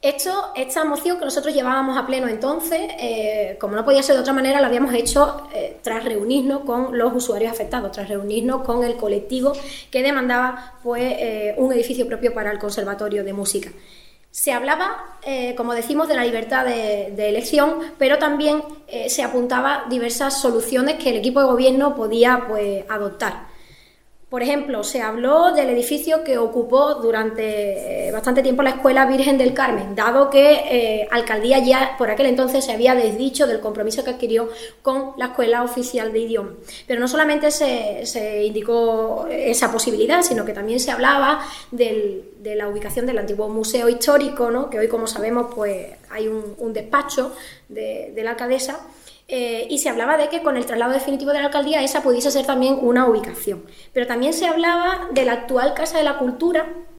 Esta moción que nosotros llevábamos a pleno entonces, como no podía ser de otra manera, la habíamos hecho tras reunirnos con los usuarios afectados, tras reunirnos con el colectivo que demandaba pues, un edificio propio para el Conservatorio de Música. Se hablaba, como decimos, de la libertad de elección, pero también se apuntaba diversas soluciones que el equipo de gobierno podía pues, adoptar. Por ejemplo, se habló del edificio que ocupó durante bastante tiempo la Escuela Virgen del Carmen, dado que Alcaldía ya por aquel entonces se había desdicho del compromiso que adquirió con la Escuela Oficial de Idiomas. Pero no solamente se indicó esa posibilidad, sino que también se hablaba de la ubicación del antiguo museo histórico, ¿no? Que hoy, como sabemos, pues hay un despacho de la alcaldesa. Y se hablaba de que con el traslado definitivo de la alcaldía esa pudiese ser también una ubicación. Pero también se hablaba de la actual Casa de la Cultura,